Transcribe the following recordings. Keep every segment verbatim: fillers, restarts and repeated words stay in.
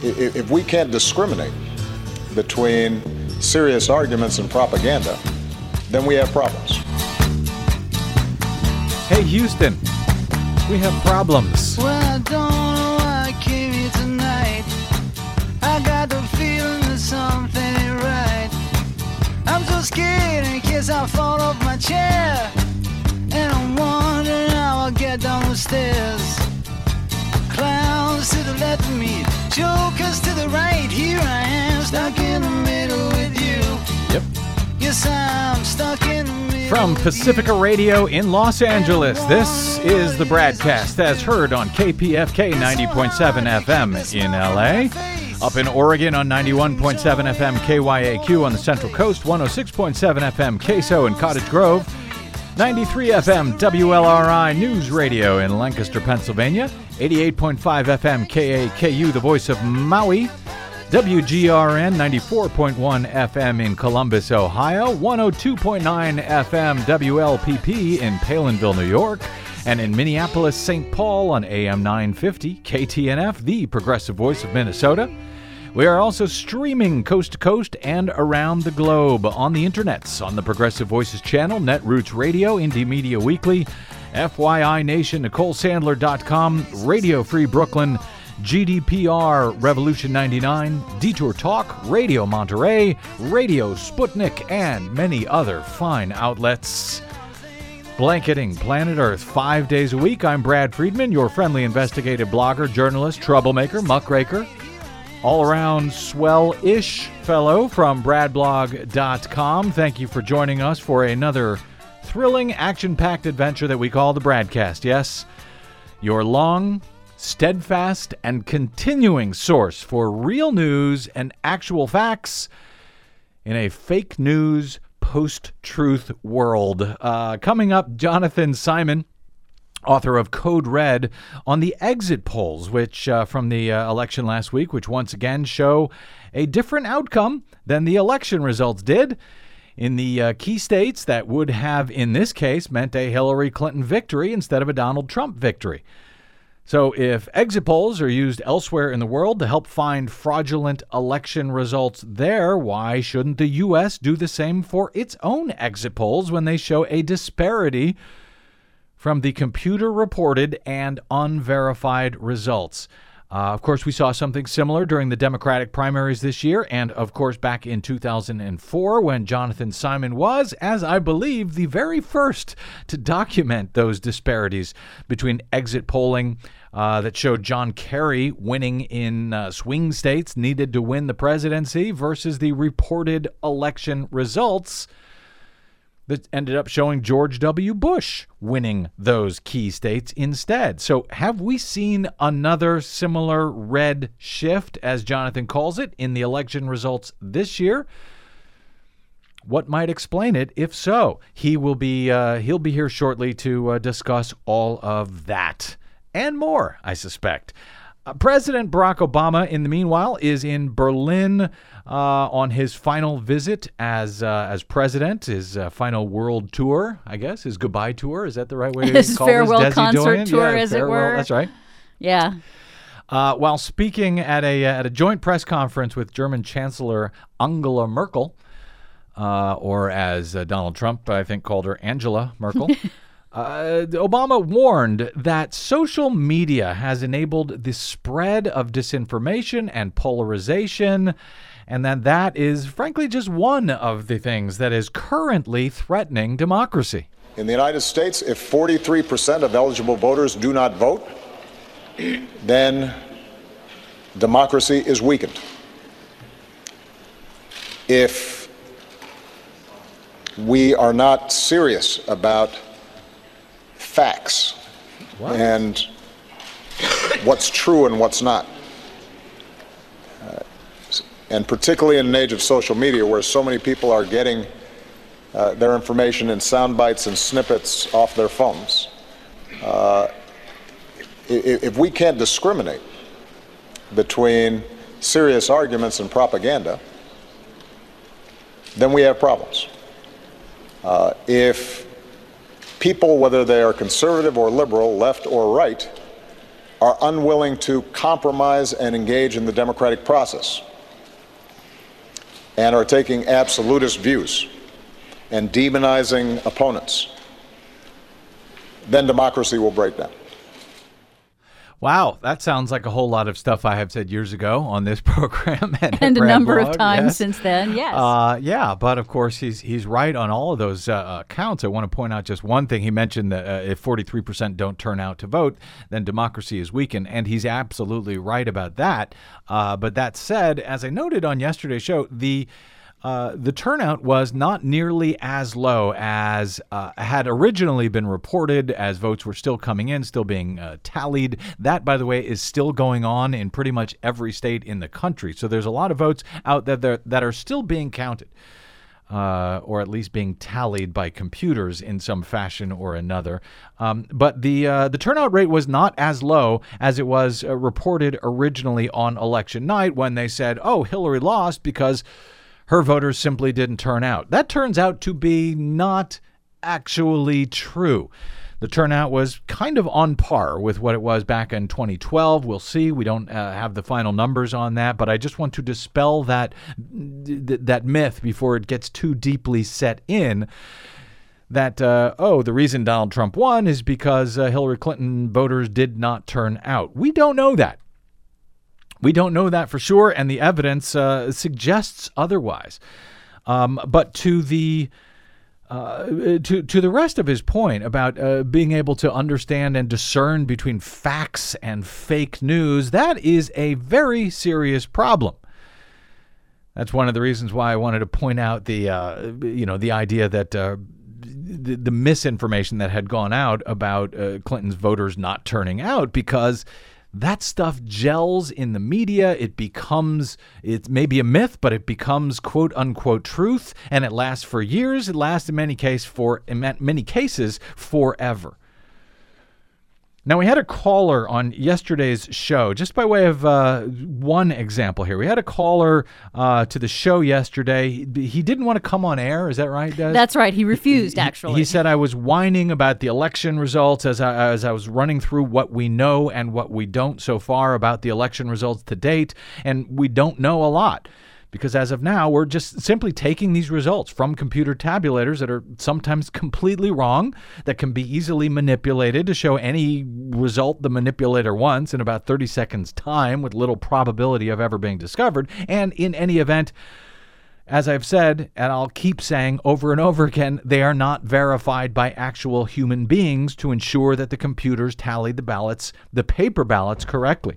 If, if we can't discriminate between serious arguments and propaganda, then we have problems. Hey, Houston, we have problems. Well, I don't know why I came here tonight. I got the feeling that something ain't right. I'm so scared in case I fall off my chair, and I'm wondering how I'll get down the stairs. Clowns to the left of me, jokers to the right. Here I am, stuck in the middle with you. Yep. Yes, I'm stuck in the middle. From Pacifica Radio in Los Angeles, this is the Bradcast as heard on K P F K ninety point seven F M in L A. Up in Oregon on ninety-one point seven F M K Y A Q on the Central Coast, one oh six point seven F M K S O in Cottage Grove, ninety-three F M W L R I News Radio in Lancaster, Pennsylvania, eighty-eight point five F M K A K U, the voice of Maui, W G R N ninety-four point one F M in Columbus, Ohio, one oh two point nine F M W L P P in Palinville, New York, and in Minneapolis, Saint Paul on A M nine fifty, K T N F, the progressive voice of Minnesota. We are also streaming coast to coast and around the globe on the internets, on the Progressive Voices channel, Netroots Radio, Indie Media Weekly, F Y I Nation, Nicole Sandler dot com, Radio Free Brooklyn, G D P R, Revolution ninety-nine, Detour Talk, Radio Monterey, Radio Sputnik, and many other fine outlets. Blanketing planet Earth five days a week. I'm Brad Friedman, your friendly investigative blogger, journalist, troublemaker, muckraker, all-around swell-ish fellow from brad blog dot com. Thank you for joining us for another thrilling, action-packed adventure that we call the Bradcast. Yes, your long, steadfast, and continuing source for real news and actual facts in a fake news, post-truth world. Uh, coming up, Jonathan Simon, author of Code Red, on the exit polls, which uh, from the uh, election last week, which once again show a different outcome than the election results did in the uh, key states that would have, in this case, meant a Hillary Clinton victory instead of a Donald Trump victory. So if exit polls are used elsewhere in the world to help find fraudulent election results there, why shouldn't the U S do the same for its own exit polls when they show a disparity from the computer-reported and unverified results? Uh, of course, we saw something similar during the Democratic primaries this year, and of course back in two thousand four when Jonathan Simon was, as I believe, the very first to document those disparities between exit polling uh, that showed John Kerry winning in uh, swing states needed to win the presidency versus the reported election results that ended up showing George W. Bush winning those key states instead. So have we seen another similar red shift, as Jonathan calls it, in the election results this year? What might explain it, if so? He will be uh, he'll be here shortly to uh, discuss all of that and more, I suspect. Uh, President Barack Obama, in the meanwhile, is in Berlin uh, on his final visit as uh, as president, his uh, final world tour, I guess, his goodbye tour. Is that the right way to his call farewell this? Desi concert Doyen? tour, yeah, as farewell, it were. That's right. Yeah. Uh, while speaking at a at a joint press conference with German Chancellor Angela Merkel, uh, or as uh, Donald Trump, I think, called her Angela Merkel. Uh, Obama warned that social media has enabled the spread of disinformation and polarization, and that that is, frankly, just one of the things that is currently threatening democracy. In the United States, if forty-three percent of eligible voters do not vote, then democracy is weakened. If we are not serious about facts what? and what's true and what's not, uh, and particularly in an age of social media where so many people are getting uh, their information in sound bites and snippets off their phones, uh, if, if we can't discriminate between serious arguments and propaganda, then we have problems. Uh, if people, whether they are conservative or liberal, left or right, are unwilling to compromise and engage in the democratic process and are taking absolutist views and demonizing opponents, then democracy will break down. Wow, that sounds like a whole lot of stuff I have said years ago on this program. And, and a number blog. of times yes. since then, yes. Uh, yeah, but of course he's he's right on all of those uh, counts. I want to point out just one thing. He mentioned that uh, if forty-three percent don't turn out to vote, then democracy is weakened, and he's absolutely right about that. Uh, but that said, as I noted on yesterday's show, the Uh, the turnout was not nearly as low as uh, had originally been reported, as votes were still coming in, still being uh, tallied. That, by the way, is still going on in pretty much every state in the country. So there's a lot of votes out there that are still being counted, uh, or at least being tallied by computers in some fashion or another. Um, but the uh, the turnout rate was not as low as it was uh, reported originally on election night, when they said, oh, Hillary lost because her voters simply didn't turn out. That turns out to be not actually true. The turnout was kind of on par with what it was back in twenty twelve. We'll see. We don't uh, have the final numbers on that, but I just want to dispel that th- that myth before it gets too deeply set in. That, uh, oh, the reason Donald Trump won is because uh, Hillary Clinton voters did not turn out. We don't know that. We don't know that for sure, and the evidence uh, suggests otherwise. Um, but to the uh, to to the rest of his point about uh, being able to understand and discern between facts and fake news, that is a very serious problem. That's one of the reasons why I wanted to point out the uh, you know the idea that uh, the, the misinformation that had gone out about uh, Clinton's voters not turning out, because that stuff gels in the media. It becomes, it may be a myth, but it becomes quote unquote truth, and it lasts for years. It lasts in many cases for in many cases forever. Now, we had a caller on yesterday's show, just by way of uh, one example here. We had a caller uh, to the show yesterday. He, he didn't want to come on air. Is that right, Des? That's right. He refused, he, actually. He said I was whining about the election results as I, as I was running through what we know and what we don't so far about the election results to date. And we don't know a lot, because as of now, we're just simply taking these results from computer tabulators that are sometimes completely wrong, that can be easily manipulated to show any result the manipulator wants in about thirty seconds time with little probability of ever being discovered. And in any event, as I've said, and I'll keep saying over and over again, they are not verified by actual human beings to ensure that the computers tallied the ballots, the paper ballots, correctly.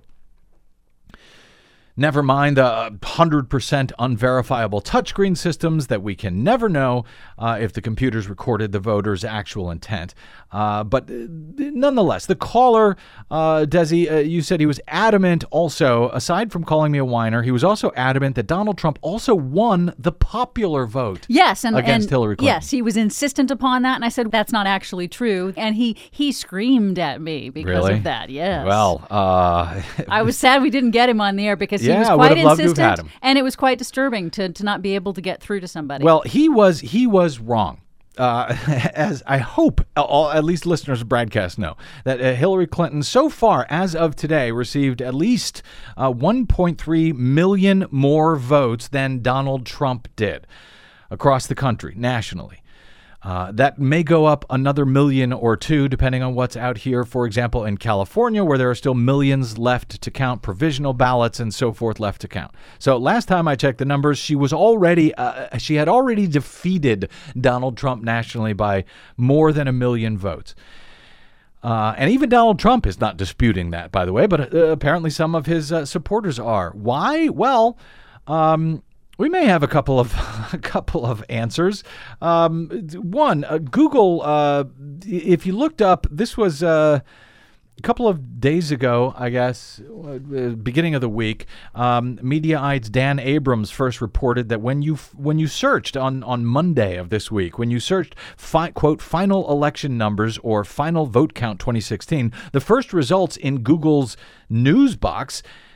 Never mind the one hundred percent unverifiable touchscreen systems that we can never know uh, if the computers recorded the voters' actual intent. Uh, but uh, nonetheless, the caller, uh, Desi, uh, you said he was adamant also, aside from calling me a whiner, he was also adamant that Donald Trump also won the popular vote yes, and, against and, Hillary Clinton. Yes, he was insistent upon that, and I said, that's not actually true. And he, he screamed at me because really? of that, yes. Well, uh... I was sad we didn't get him on the air, because he Yeah, was I quite would have loved to have insistent, had him. and it was quite disturbing to, to not be able to get through to somebody. Well, he was he was wrong. Uh, as I hope all, at least listeners of Bradcast know, that uh, Hillary Clinton, so far as of today, received at least uh, one point three million more votes than Donald Trump did across the country, nationally. Uh, that may go up another million or two, depending on what's out here, for example, in California, where there are still millions left to count, provisional ballots and so forth left to count. So last time I checked the numbers, she was already, uh, she had already defeated Donald Trump nationally by more than a million votes. Uh, and even Donald Trump is not disputing that, by the way, but uh, apparently some of his uh, supporters are. Why? Well, um... we may have a couple of a couple of answers. Um, one, uh, Google. Uh, if you looked up, this was uh, a couple of days ago, I guess, uh, beginning of the week. Um, Mediaite's Dan Abrams first reported that when you when you searched on, on Monday of this week, when you searched fi- quote final election numbers or final vote count twenty sixteen, the first results in Google's news box,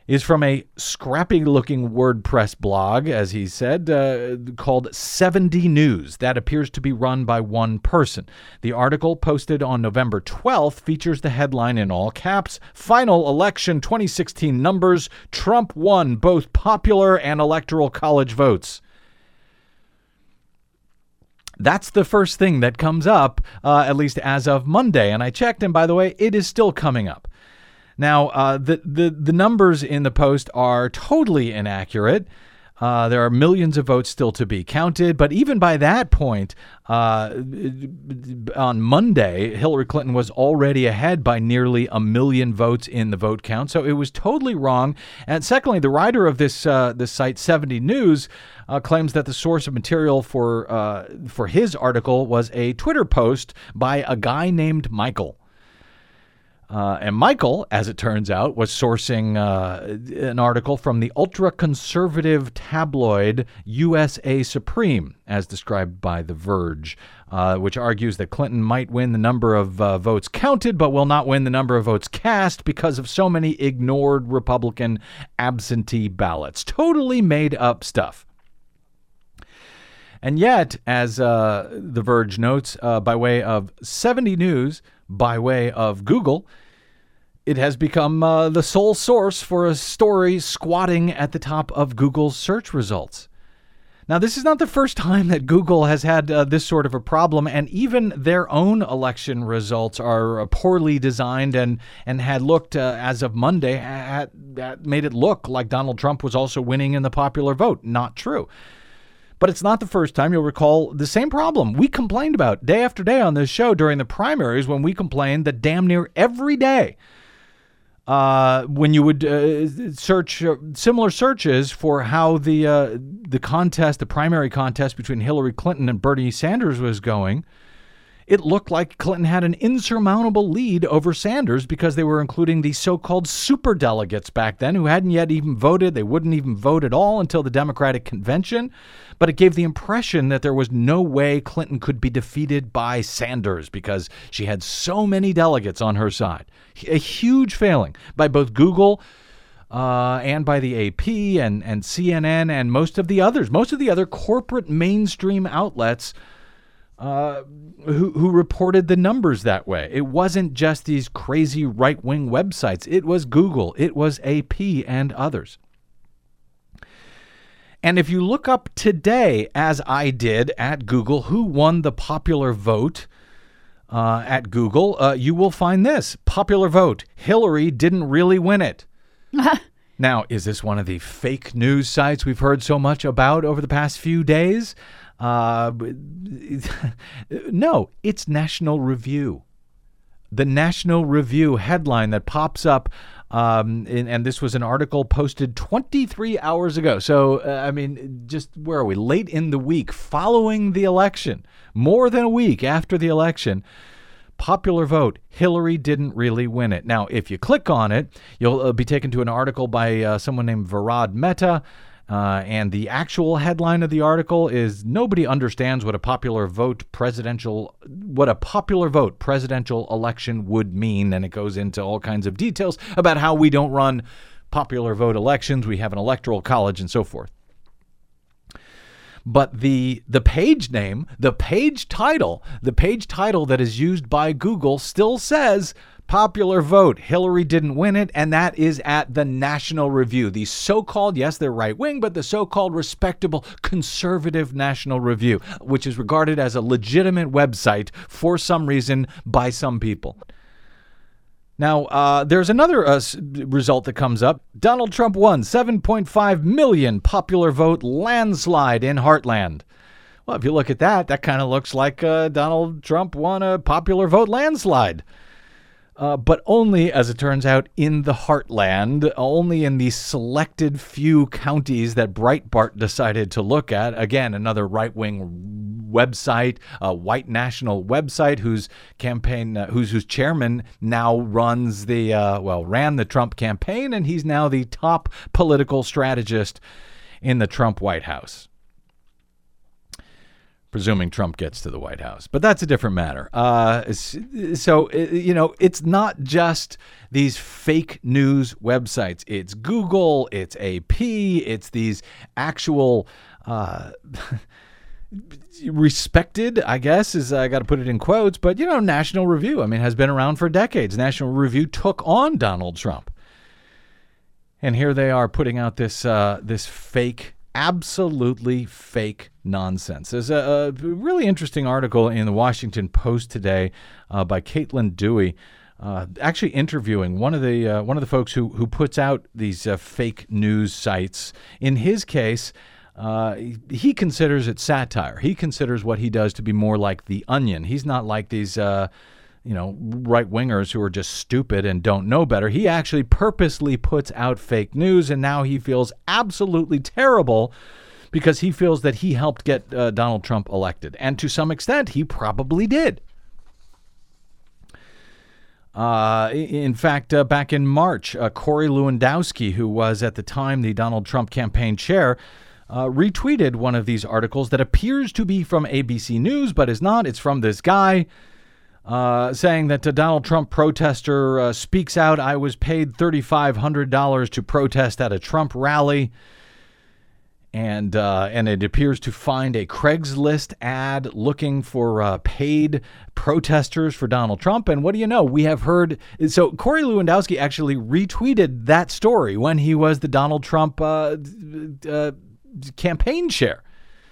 is from a scrappy-looking WordPress blog, as he said, uh, called seventy news. That appears to be run by one person. The article, posted on November twelfth, features the headline in all caps, Final Election twenty sixteen Numbers, Trump won both popular and electoral college votes. That's the first thing that comes up, uh, at least as of Monday. And I checked, and by the way, it is still coming up. Now, uh, the, the, the numbers in the Post are totally inaccurate. Uh, there are millions of votes still to be counted. But even by that point, uh, on Monday, Hillary Clinton was already ahead by nearly a million votes in the vote count. So it was totally wrong. And secondly, the writer of this uh, this site, seventy news, uh, claims that the source of material for uh, for his article was a Twitter post by a guy named Michael. Uh, and Michael, as it turns out, was sourcing uh, an article from the ultra-conservative tabloid U S A Supreme, as described by The Verge, uh, which argues that Clinton might win the number of uh, votes counted, but will not win the number of votes cast because of so many ignored Republican absentee ballots. Totally made up stuff. And yet, as uh, The Verge notes, uh, by way of seventy news, by way of Google, it has become uh, the sole source for a story squatting at the top of Google's search results. Now, this is not the first time that Google has had uh, this sort of a problem, and even their own election results are uh, poorly designed and, and had looked, uh, as of Monday, had, had made it look like Donald Trump was also winning in the popular vote. Not true. But it's not the first time. You'll recall the same problem we complained about day after day on this show during the primaries, when we complained that damn near every day, uh, when you would uh, search uh, similar searches for how the uh, the contest, the primary contest between Hillary Clinton and Bernie Sanders was going, it looked like Clinton had an insurmountable lead over Sanders because they were including the so-called superdelegates back then who hadn't yet even voted. They wouldn't even vote at all until the Democratic convention. But it gave the impression that there was no way Clinton could be defeated by Sanders because she had so many delegates on her side. A huge failing by both Google uh, and by the A P and, and C N N and most of the others, most of the other corporate mainstream outlets Uh, who, who reported the numbers that way. It wasn't just these crazy right-wing websites. It was Google. It was A P and others. And if you look up today, as I did at Google, who won the popular vote uh, at Google, uh, you will find this. Popular vote. Hillary didn't really win it. Now, is this one of the fake news sites we've heard so much about over the past few days? Uh, no, it's National Review. The National Review headline that pops up, um, in, and this was an article posted twenty-three hours ago. So, uh, I mean, just where are we? Late in the week following the election, more than a week after the election. Popular vote, Hillary didn't really win it. Now, if you click on it, you'll uh, be taken to an article by uh, someone named Varad Mehta. Uh, and the actual headline of the article is "Nobody understands what a popular vote presidential what a popular vote presidential election would mean," and it goes into all kinds of details about how we don't run popular vote elections. We have an electoral college and so forth. But the the page name, the page title, the page title that is used by Google still says popular vote, Hillary didn't win it, and that is at the National Review. The so-called, yes, they're right-wing, but the so-called respectable conservative National Review, which is regarded as a legitimate website for some reason by some people. Now, uh, there's another uh, result that comes up. Donald Trump won seven point five million popular vote landslide in Heartland. Well, if you look at that, that kind of looks like uh, Donald Trump won a popular vote landslide. Uh, but only, as it turns out, in the heartland, only in the selected few counties that Breitbart decided to look at. Again, another right-wing website, a white national website whose campaign, uh, whose whose chairman now runs the, uh, well, ran the Trump campaign, and he's now the top political strategist in the Trump White House. presuming Trump gets to the White House. But that's a different matter. Uh, so, you know, it's not just these fake news websites. It's Google, it's A P, it's these actual uh, respected, I guess, is I got to put it in quotes, but, you know, National Review, I mean, has been around for decades. National Review took on Donald Trump. And here they are putting out this uh, this fake, absolutely fake nonsense. There's a, a really interesting article in the Washington Post today uh, by Caitlin Dewey, uh, actually interviewing one of the uh, one of the folks who who puts out these uh, fake news sites. In his case, uh, he considers it satire. He considers what he does to be more like The Onion. He's not like these Uh, you know, right-wingers who are just stupid and don't know better. He actually purposely puts out fake news, and now he feels absolutely terrible because he feels that he helped get uh, Donald Trump elected. And to some extent, he probably did. Uh, in fact, uh, back in March, uh, Corey Lewandowski, who was at the time the Donald Trump campaign chair, uh, retweeted one of these articles that appears to be from A B C News, but is not. It's from this guy. Uh, saying that a Donald Trump protester uh, speaks out, I was paid three thousand five hundred dollars to protest at a Trump rally. And uh, and it appears to find a Craigslist ad looking for uh, paid protesters for Donald Trump. And what do you know? We have heard. So Corey Lewandowski actually retweeted that story when he was the Donald Trump uh, uh, campaign chair.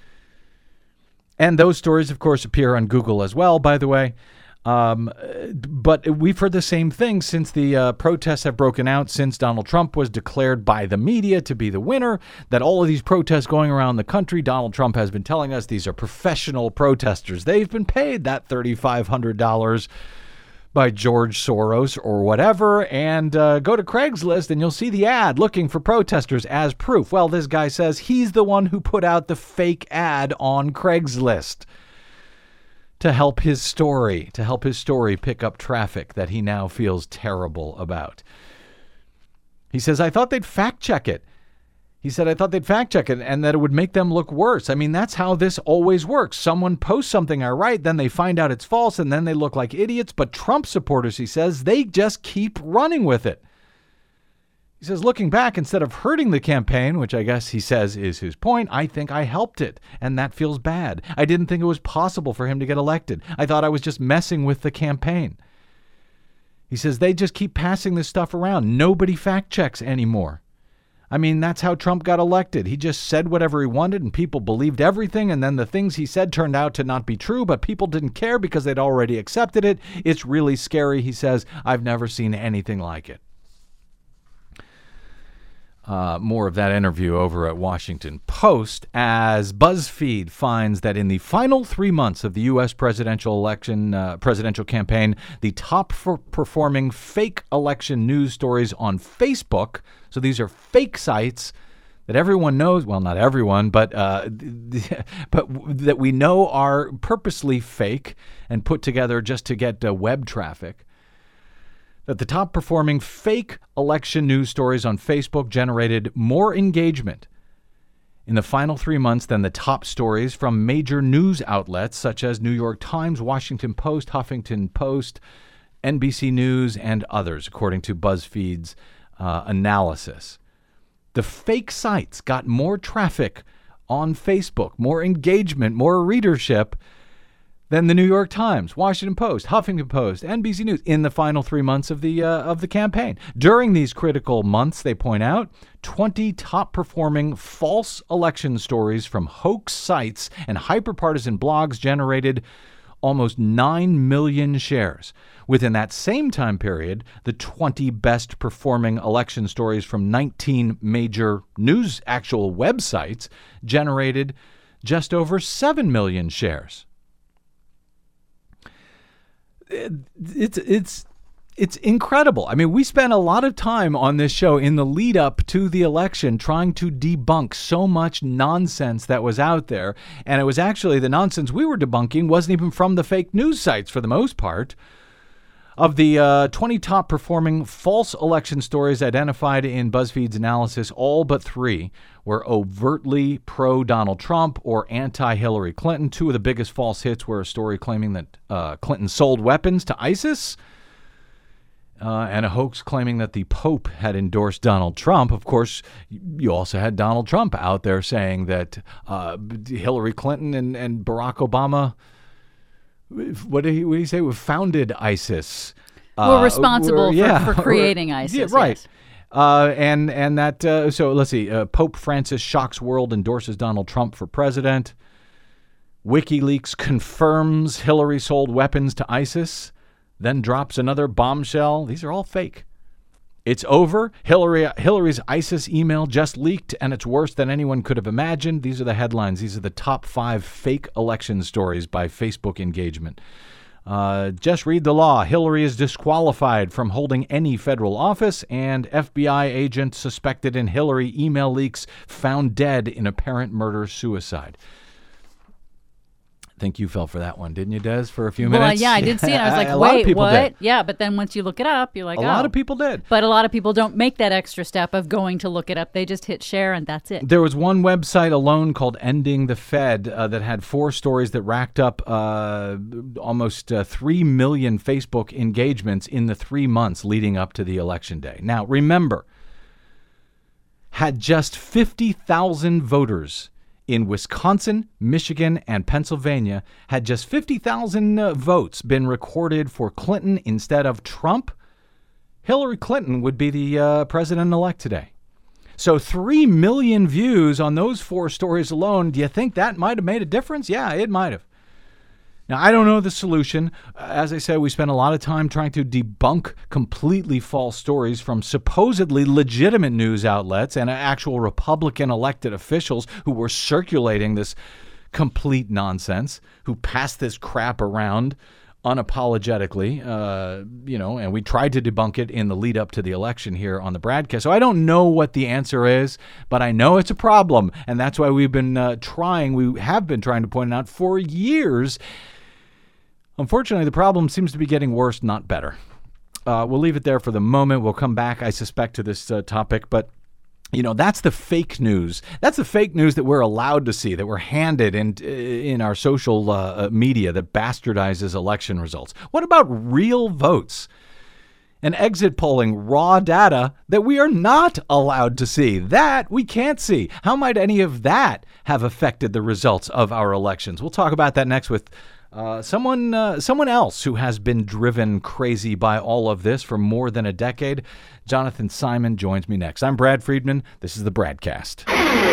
And those stories, of course, appear on Google as well, by the way. Um, but we've heard the same thing since the uh, protests have broken out, since Donald Trump was declared by the media to be the winner, that all of these protests going around the country, Donald Trump has been telling us these are professional protesters. They've been paid that three thousand five hundred dollars by George Soros or whatever, and uh, go to Craigslist and you'll see the ad looking for protesters as proof. Well, this guy says he's the one who put out the fake ad on Craigslist to help his story, to help his story pick up traffic that he now feels terrible about. He says, I thought they'd fact check it. He said, I thought they'd fact check it and that it would make them look worse. I mean, that's how this always works. Someone posts something I write, then they find out it's false, and then they look like idiots. But Trump supporters, he says, they just keep running with it. He says, looking back, instead of hurting the campaign, which I guess he says is his point, I think I helped it, and that feels bad. I didn't think it was possible for him to get elected. I thought I was just messing with the campaign. He says, they just keep passing this stuff around. Nobody fact checks anymore. I mean, that's how Trump got elected. He just said whatever he wanted, and people believed everything, and then the things he said turned out to not be true, but people didn't care because they'd already accepted it. It's really scary, he says. I've never seen anything like it. Uh, more of that interview over at Washington Post, as BuzzFeed finds that in the final three months of the U S presidential election, uh, presidential campaign, the top for performing fake election news stories on Facebook. So these are fake sites that everyone knows. Well, not everyone, but uh, but that we know are purposely fake and put together just to get uh, web traffic. That the top performing fake election news stories on Facebook generated more engagement in the final three months than the top stories from major news outlets such as New York Times, Washington Post, Huffington Post, N B C News, and others, according to BuzzFeed's uh, analysis. The fake sites got more traffic on Facebook, more engagement, more readership than the New York Times, Washington Post, Huffington Post, N B C News in the final three months of the uh, of the campaign. During these critical months, they point out, twenty top-performing false election stories from hoax sites and hyper-partisan blogs generated almost nine million shares. Within that same time period, the twenty best-performing election stories from nineteen major news actual websites generated just over seven million shares. It's it's it's incredible. I mean, we spent a lot of time on this show in the lead up to the election trying to debunk so much nonsense that was out there. And it was actually the nonsense we were debunking wasn't even from the fake news sites for the most part. Of the uh, twenty top performing false election stories identified in BuzzFeed's analysis, all but three were overtly pro-Donald Trump or anti-Hillary Clinton. Two of the biggest false hits were a story claiming that uh, Clinton sold weapons to ISIS uh, and a hoax claiming that the Pope had endorsed Donald Trump. Of course, you also had Donald Trump out there saying that uh, Hillary Clinton and, and Barack Obama, what did he, what did he say, we founded ISIS. We're uh, responsible we're, for, yeah, for creating ISIS. Yeah, right. Yes. Uh, and and that uh, so let's see. Uh, Pope Francis shocks world, endorses Donald Trump for president. WikiLeaks confirms Hillary sold weapons to ISIS, then drops another bombshell. These are all fake. It's over. Hillary Hillary's ISIS email just leaked, and it's worse than anyone could have imagined. These are the headlines. These are the top five fake election stories by Facebook engagement. Uh, just read the law. Hillary is disqualified from holding any federal office, and F B I agent suspected in Hillary email leaks found dead in apparent murder-suicide. I think you fell for that one, didn't you, Des, for a few Well, minutes? yeah, I did see it. I was like, A lot of wait, people what? did. Yeah, but then once you look it up, you're like, A oh. lot of people did. But a lot of people don't make that extra step of going to look it up. They just hit share and that's it. There was one website alone called Ending the Fed uh, that had four stories that racked up uh, almost uh, three million Facebook engagements in the three months leading up to the election day. Now, remember, had just fifty thousand voters in Wisconsin, Michigan, and Pennsylvania, had just fifty thousand uh, votes been recorded for Clinton instead of Trump, Hillary Clinton would be the uh, president-elect today. So three million views on those four stories alone, do you think that might have made a difference? Yeah, it might have. Now, I don't know the solution. As I said, we spent a lot of time trying to debunk completely false stories from supposedly legitimate news outlets and actual Republican elected officials who were circulating this complete nonsense, who passed this crap around unapologetically, uh, you know, and we tried to debunk it in the lead up to the election here on the broadcast. So I don't know what the answer is, but I know it's a problem. And that's why we've been uh, trying, we have been trying to point it out for years. Unfortunately, the problem seems to be getting worse, not better. Uh, we'll leave it there for the moment. We'll come back, I suspect, to this uh, topic. But, you know, that's the fake news. That's the fake news that we're allowed to see, that we're handed in, in our social uh, media that bastardizes election results. What about real votes and exit polling raw data that we are not allowed to see? That we can't see. How might any of that have affected the results of our elections? We'll talk about that next with Uh, someone uh, someone else who has been driven crazy by all of this for more than a decade. Jonathan Simon joins me next. I'm Brad Friedman. This is the Bradcast.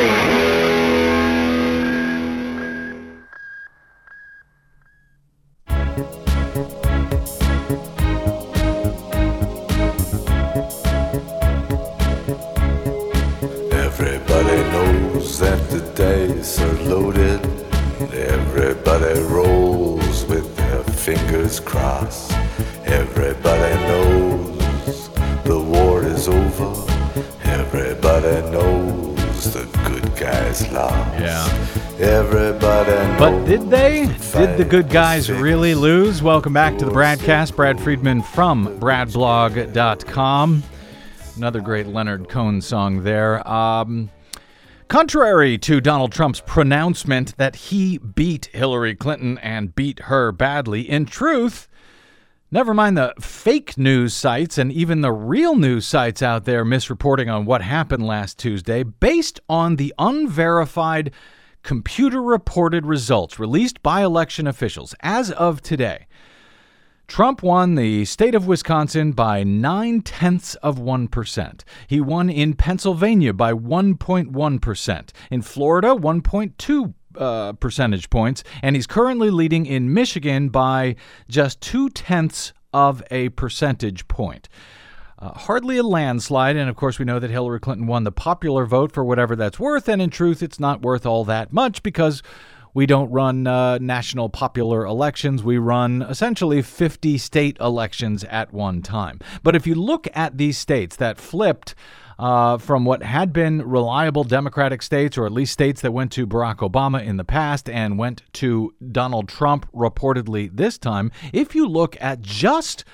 Everybody knows that the dice are loaded. Everybody rolls with their fingers crossed. Everybody knows the war is over. Everybody knows the good guys lost. Yeah. Everybody knows. But did they? Did the good guys really lose? Welcome back to the Bradcast. Brad Friedman from brad blog dot com. Another great Leonard Cohen song there. Um... Contrary to Donald Trump's pronouncement that he beat Hillary Clinton and beat her badly, in truth, never mind the fake news sites and even the real news sites out there misreporting on what happened last Tuesday, based on the unverified computer-reported results released by election officials as of today, Trump won the state of Wisconsin by nine-tenths of one percent. He won in Pennsylvania by one point one percent. In Florida, one point two uh, percentage points. And he's currently leading in Michigan by just two-tenths of a percentage point. Uh, hardly a landslide, and of course we know that Hillary Clinton won the popular vote for whatever that's worth, and in truth it's not worth all that much because we don't run uh, national popular elections. We run essentially fifty state elections at one time. But if you look at these states that flipped uh, from what had been reliable Democratic states, or at least states that went to Barack Obama in the past and went to Donald Trump reportedly this time, if you look at just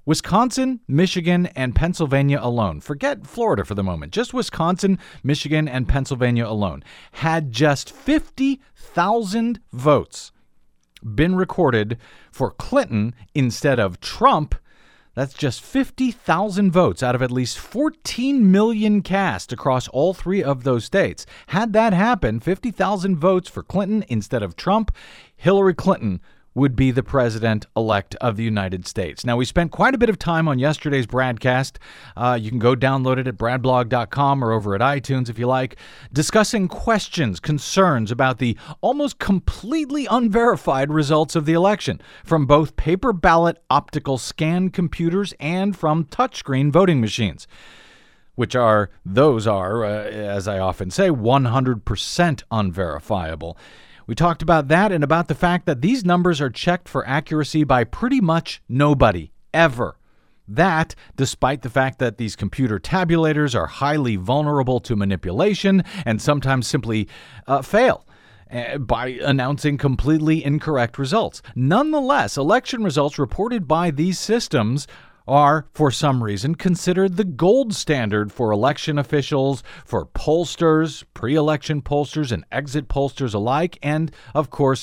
Wisconsin, Michigan, and Pennsylvania alone, forget Florida for the moment, just Wisconsin, Michigan, and Pennsylvania alone, had just fifty thousand votes been recorded for Clinton instead of Trump. That's just fifty thousand votes out of at least fourteen million cast across all three of those states. Had that happened, fifty thousand votes for Clinton instead of Trump, Hillary Clinton would be the president-elect of the United States. Now, we spent quite a bit of time on yesterday's broadcast. Uh, you can go download it at brad blog dot com or over at iTunes if you like, discussing questions, concerns about the almost completely unverified results of the election from both paper ballot optical scan computers and from touchscreen voting machines, which are, those are, uh, as I often say, one hundred percent unverifiable. We talked about that and about the fact that these numbers are checked for accuracy by pretty much nobody, ever. That, despite the fact that these computer tabulators are highly vulnerable to manipulation and sometimes simply uh, fail uh, by announcing completely incorrect results. Nonetheless, election results reported by these systems are, for some reason, considered the gold standard for election officials, for pollsters, pre-election pollsters and exit pollsters alike, and, of course,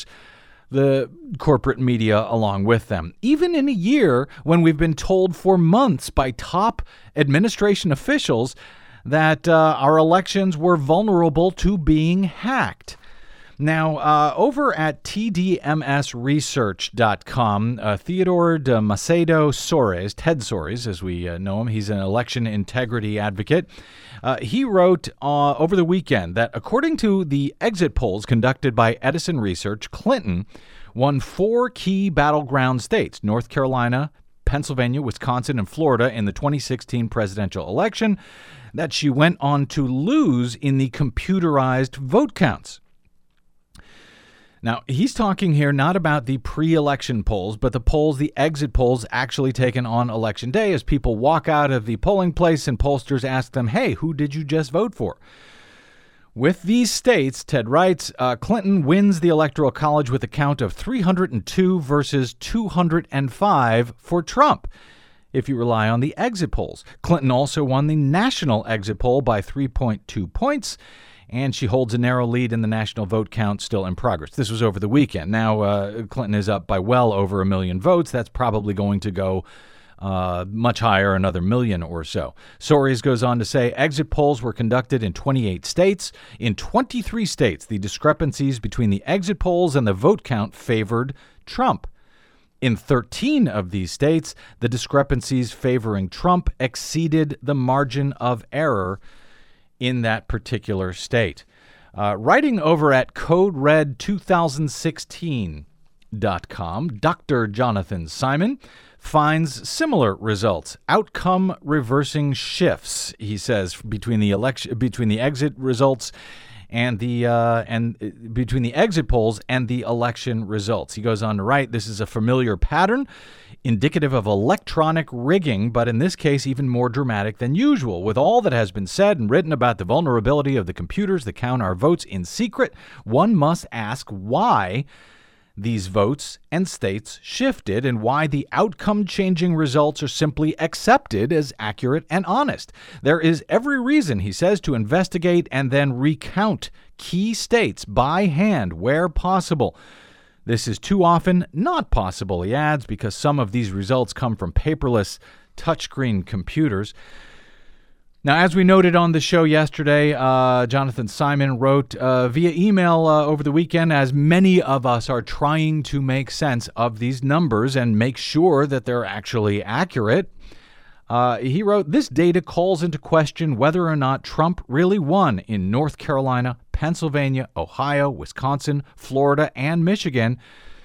the corporate media along with them. Even in a year when we've been told for months by top administration officials that uh, our elections were vulnerable to being hacked. Now, uh, over at T D M S research dot com, uh, Theodore de Macedo Soares, Ted Soares, as we uh, know him, he's an election integrity advocate. Uh, he wrote uh, over the weekend that according to the exit polls conducted by Edison Research, Clinton won four key battleground states, North Carolina, Pennsylvania, Wisconsin, and Florida in the twenty sixteen presidential election, that she went on to lose in the computerized vote counts. Now, he's talking here not about the pre-election polls, but the polls, the exit polls actually taken on Election Day as people walk out of the polling place and pollsters ask them, hey, who did you just vote for? With these states, Ted writes, uh, Clinton wins the Electoral College with a count of three hundred two versus two hundred five for Trump, if you rely on the exit polls. Clinton also won the national exit poll by three point two points, and she holds a narrow lead in the national vote count still in progress. This was over the weekend. Now, uh, Clinton is up by well over a million votes. That's probably going to go uh, much higher, another million or so. Soares goes on to say, exit polls were conducted in twenty-eight states. In twenty-three states, the discrepancies between the exit polls and the vote count favored Trump. In thirteen of these states, the discrepancies favoring Trump exceeded the margin of error in that particular state. Uh, writing over at code red two thousand sixteen dot com, Doctor Jonathan Simon finds similar results. Outcome reversing shifts, he says, between the election, between the exit results and the uh, and between the exit polls and the election results. He goes on to write, this is a familiar pattern, indicative of electronic rigging, but in this case even more dramatic than usual. With all that has been said and written about the vulnerability of the computers that count our votes in secret, one must ask why these votes and states shifted and why the outcome-changing results are simply accepted as accurate and honest. There is every reason, he says, to investigate and then recount key states by hand where possible. This is too often not possible, he adds, because some of these results come from paperless touchscreen computers. Now, as we noted on the show yesterday, uh, Jonathan Simon wrote uh, via email uh, over the weekend, as many of us are trying to make sense of these numbers and make sure that they're actually accurate. Uh, he wrote, this data calls into question whether or not Trump really won in North Carolina, Pennsylvania, Ohio, Wisconsin, Florida, and Michigan.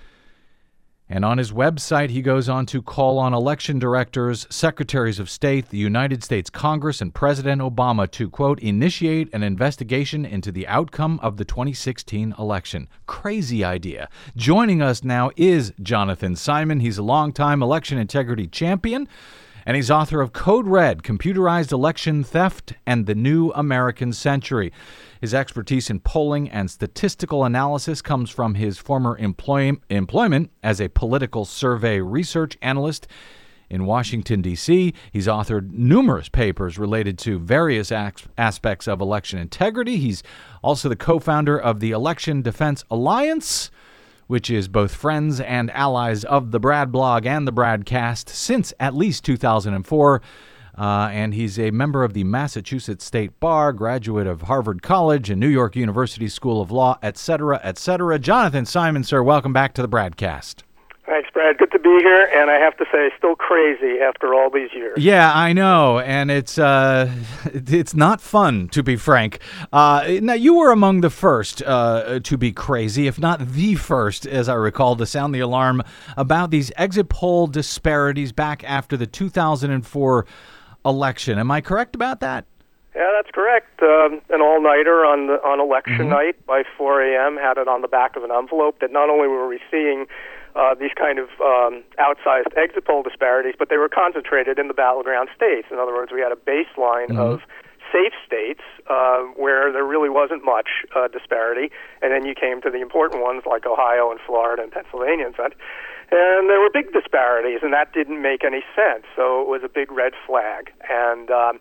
And on his website, he goes on to call on election directors, secretaries of state, the United States Congress, and President Obama to, quote, initiate an investigation into the outcome of the twenty sixteen election. Crazy idea. Joining us now is Jonathan Simon. He's a longtime election integrity champion, and he's author of Code Red, Computerized Election Theft and the New American Century. His expertise in polling and statistical analysis comes from his former employ- employment as a political survey research analyst in Washington, D C. He's authored numerous papers related to various ac- aspects of election integrity. He's also the co-founder of the Election Defense Alliance, which is both friends and allies of the Brad blog and the Bradcast since at least two thousand four. Uh, and he's a member of the Massachusetts State Bar, graduate of Harvard College and New York University School of Law, et cetera, et cetera. Jonathan Simon, sir, welcome back to the Bradcast. Thanks, Brad. Good to be here, and I have to say, still crazy after all these years. Yeah, I know, and it's uh, it's not fun, to be frank. Uh, now, you were among the first uh, to be crazy, if not the first, as I recall, to sound the alarm about these exit poll disparities back after the two thousand four election. Am I correct about that? Yeah, that's correct. Um, an all-nighter on the, on election Mm-hmm. night by four a.m. had it on the back of an envelope that not only were we seeing uh, these kind of um, outsized exit poll disparities, but they were concentrated in the battleground states. In other words, we had a baseline Mm-hmm. of safe states uh, where there really wasn't much uh, disparity, and then you came to the important ones like Ohio and Florida and Pennsylvania and such. And there were big disparities, and that didn't make any sense. So it was a big red flag. And um,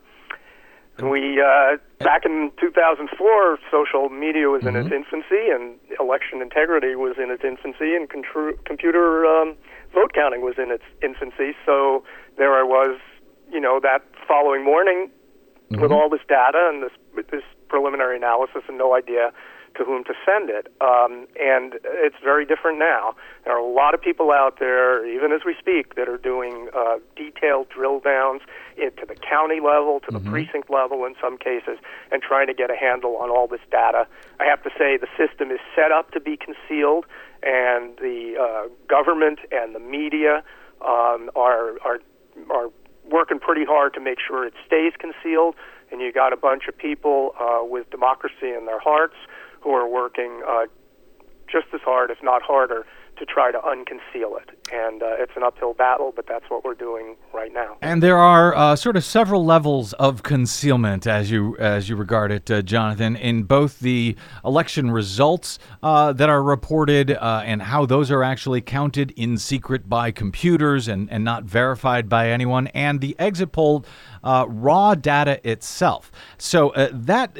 we, uh, back in two thousand four, social media was in its infancy, and election integrity was in its infancy, and contr- computer um, vote counting was in its infancy. So there I was, you know, that following morning with all this data and this this preliminary analysis and no idea to whom to send it. Um, and it's very different now. There are a lot of people out there, even as we speak, that are doing uh, detailed drill downs into the county level, to the precinct level in some cases, and trying to get a handle on all this data. I have to say the system is set up to be concealed, and the uh, government and the media um, are, are, are working pretty hard to make sure it stays concealed. And you got a bunch of people uh, with democracy in their hearts who are working uh, just as hard, if not harder, to try to unconceal it. And uh, it's an uphill battle, but that's what we're doing right now. And there are uh, sort of several levels of concealment, as you as you regard it, uh, Jonathan, in both the election results uh, that are reported uh, and how those are actually counted in secret by computers and, and not verified by anyone, and the exit poll uh, raw data itself. So uh, that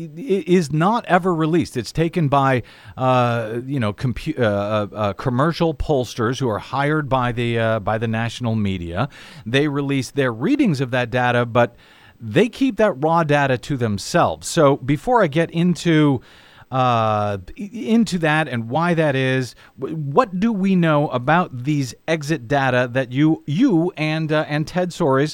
is not ever released. It's taken by uh, you know compu- uh, uh, commercial pollsters who are hired by the uh, by the national media. They release their readings of that data, but they keep that raw data to themselves. So before I get into uh, into that and why that is, what do we know about these exit data that you you and uh, and Ted Soares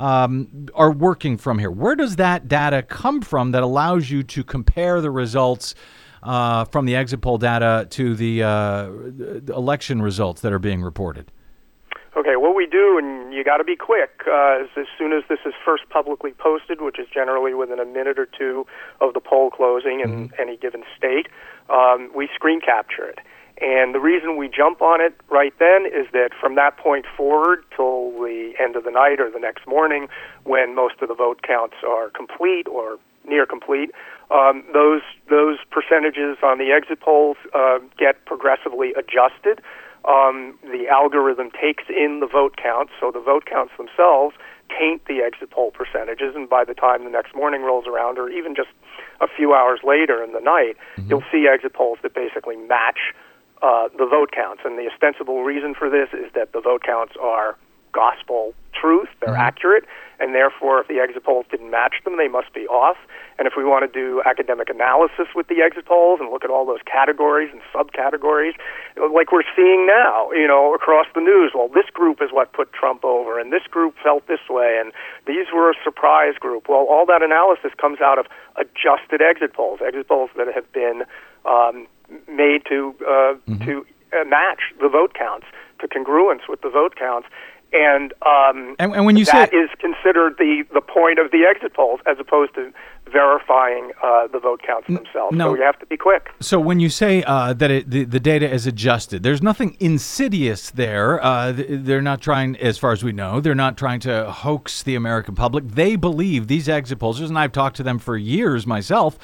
um, are working from here? Where does that data come from that allows you to compare the results Uh, from the exit poll data to the, uh, the election results that are being reported? Okay, what we do, and you got to be quick, uh, is as soon as this is first publicly posted, which is generally within a minute or two of the poll closing in mm-hmm. any given state, um, we screen capture it. And the reason we jump on it right then is that from that point forward till the end of the night or the next morning, when most of the vote counts are complete or near complete, um, those those percentages on the exit polls uh, get progressively adjusted. Um, the algorithm takes in the vote counts, so the vote counts themselves taint the exit poll percentages, and by the time the next morning rolls around, or even just a few hours later in the night, mm-hmm. you'll see exit polls that basically match uh, the vote counts. And the ostensible reason for this is that the vote counts are gospel truth, they're mm-hmm. accurate, and therefore if the exit polls didn't match them, they must be off. And if we want to do academic analysis with the exit polls and look at all those categories and subcategories, like we're seeing now, you know, across the news, well, this group is what put Trump over, and this group felt this way, and these were a surprise group. Well, all that analysis comes out of adjusted exit polls, exit polls that have been um, made to uh, mm-hmm. to uh, match the vote counts, to congruence with the vote counts. And, um, and, and when you that say is considered the, the point of the exit polls, as opposed to verifying uh, the vote counts themselves. No. So you have to be quick. So when you say uh, that it, the, the data is adjusted, there's nothing insidious there. Uh, they're not trying, as far as we know, they're not trying to hoax the American public. They believe, these exit pollsters, and I've talked to them for years myself,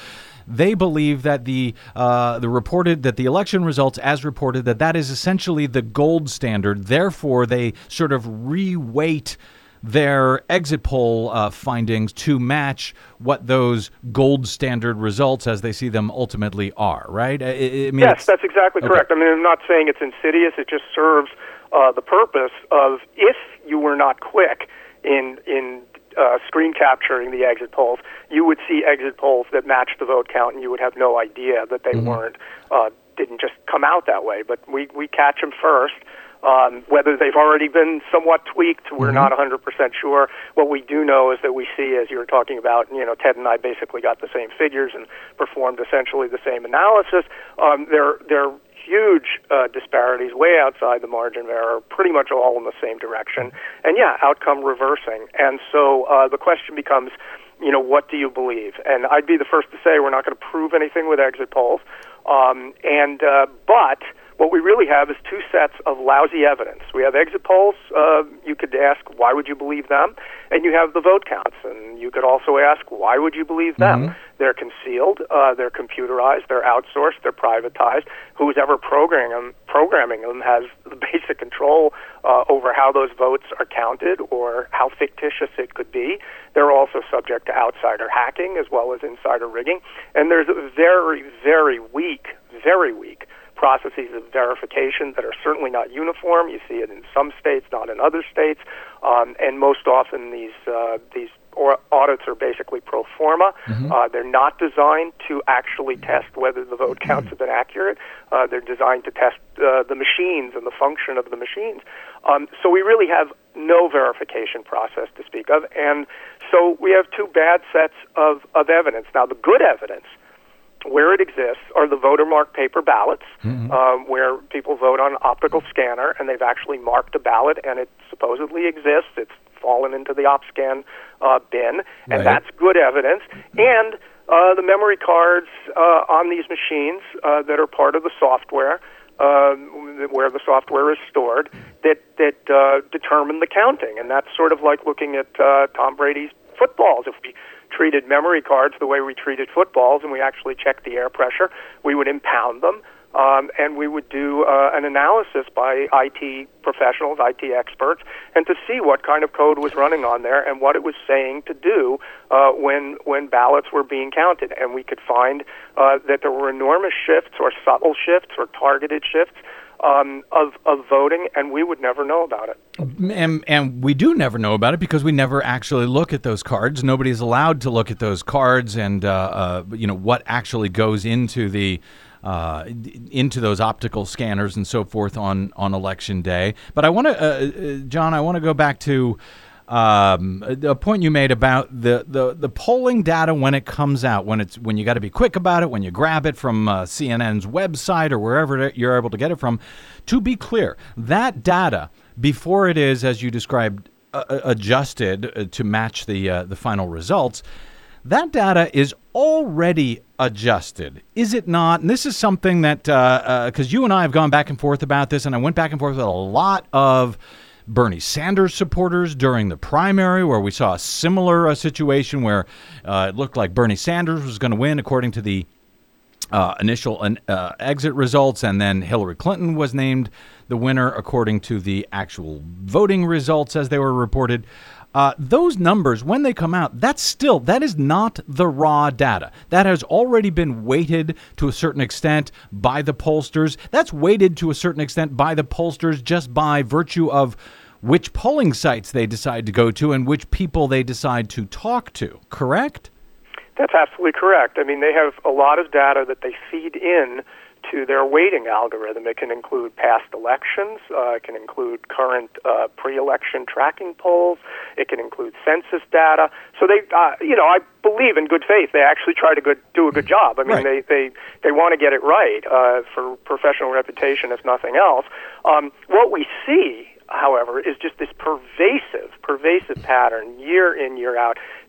they believe that the uh, the reported that the election results, as reported, that that is essentially the gold standard. Therefore, they sort of re-weight their exit poll uh, findings to match what those gold standard results, as they see them, ultimately are. Right? I, I mean, yes, that's exactly okay. correct. I mean, I'm not saying it's insidious. It just serves uh, the purpose of, if you were not quick in in uh, screen capturing the exit polls, you would see exit polls that matched the vote count, and you would have no idea that they mm-hmm. weren't uh, didn't just come out that way. But we we catch them first. Um, whether they've already been somewhat tweaked, we're mm-hmm. not one hundred percent sure. What we do know is that we see, as you were talking about, you know, Ted and I basically got the same figures and performed essentially the same analysis. Um, they're they're huge uh, disparities way outside the margin of error, pretty much all in the same direction. And yeah, outcome reversing. And so uh, the question becomes, you know, what do you believe? And I'd be the first to say we're not going to prove anything with exit polls. Um, and uh, but what we really have is two sets of lousy evidence. We have exit polls. Uh, you could ask, why would you believe them? And you have the vote counts. And you could also ask, why would you believe them? Mm-hmm. They're concealed. Uh, they're computerized. They're outsourced. They're privatized. Who's ever programming them, programming them has the basic control uh, over how those votes are counted or how fictitious it could be. They're also subject to outsider hacking as well as insider rigging. And there's a very, very weak, very weak processes of verification that are certainly not uniform. You see it in some states, not in other states, um, and most often these uh, these or audits are basically pro forma. Mm-hmm. Uh, they're not designed to actually test whether the vote counts have been accurate. Uh, they're designed to test uh, the machines and the function of the machines. Um, so we really have no verification process to speak of, and so we have two bad sets of, of evidence. Now, the good evidence, where it exists, are the voter marked paper ballots, mm-hmm. um, where people vote on an optical scanner, and they've actually marked a ballot, and it supposedly exists. It's fallen into the OpScan uh, bin, and right. that's good evidence. And uh, the memory cards uh, on these machines uh, that are part of the software, uh, where the software is stored, that that uh, determine the counting. And that's sort of like looking at uh, Tom Brady's footballs. If we treated memory cards the way we treated footballs, and we actually checked the air pressure, we would impound them, um, and we would do uh, an analysis by I T professionals, I T experts, and to see what kind of code was running on there and what it was saying to do uh, when when ballots were being counted. And we could find uh, that there were enormous shifts or subtle shifts or targeted shifts Um, of, of voting, and we would never know about it. And, and we do never know about it because we never actually look at those cards. Nobody's allowed to look at those cards and, uh, uh, you know, what actually goes into the uh, into those optical scanners and so forth on, on Election Day. But I want to, uh, John, I want to go back to Um, a point you made about the, the, the polling data when it comes out, when it's when you got to be quick about it, when you grab it from uh, C N N's website or wherever you're able to get it from. To be clear, that data, before it is, as you described, uh, adjusted to match the uh, the final results, that data is already adjusted, is it not? And this is something that, because uh, uh, you and I have gone back and forth about this, and I went back and forth with a lot of Bernie Sanders supporters during the primary, where we saw a similar uh, situation where uh, it looked like Bernie Sanders was going to win according to the uh, initial uh, exit results, and then Hillary Clinton was named the winner according to the actual voting results as they were reported. Uh, those numbers, when they come out, that's still, that is not the raw data. That has already been weighted to a certain extent by the pollsters. That's weighted to a certain extent by the pollsters just by virtue of which polling sites they decide to go to and which people they decide to talk to, correct? That's absolutely correct. I mean, they have a lot of data that they feed in to their weighting algorithm. It can include past elections. Uh, it can include current uh, pre-election tracking polls. It can include census data. So they, uh, you know, I believe in good faith. They actually try to good, do a good job. I mean, right. they, they, they want to get it right uh, for professional reputation, if nothing else. Um, what we see, however, is just this pervasive, pervasive pattern year in, year out